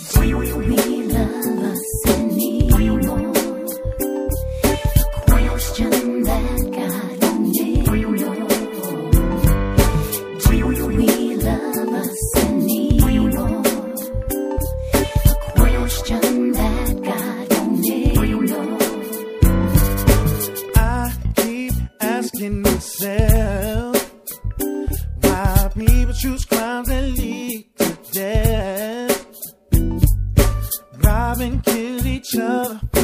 Do we love us anymore? A question that God only knows. Do we love us anymore? A question that God only knows. I keep asking myself why people choose crimes that lead to death, rob and kill each other